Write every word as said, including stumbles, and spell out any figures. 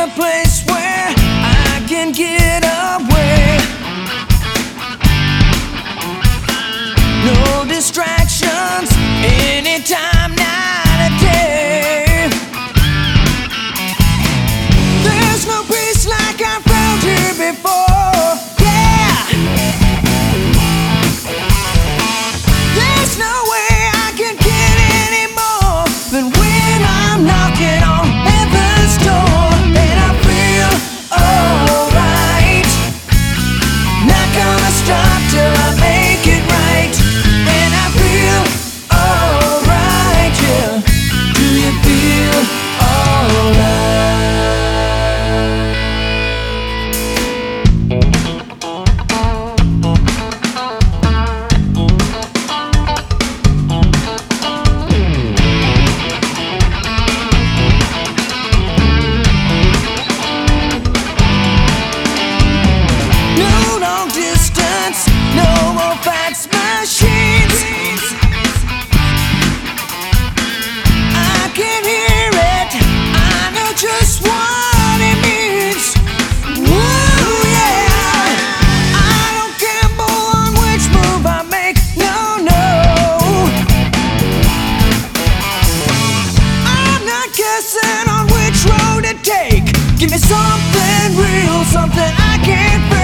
a place where I can get away. No distractions, anytime, night or day. There's no peace like I found here before. Yeah. There's no way I can get any more than when I'm knocking on heaven's door. And I feel alright. Not gonna stop till I make it right. And I feel alright, yeah. Do you feel alright? No long distance, no more fax machines. I can hear it, I know just what it means. Woo, yeah. I don't gamble on which move I make, no, no. I'm not guessing on which road to take. Give me something real, something I can't fake.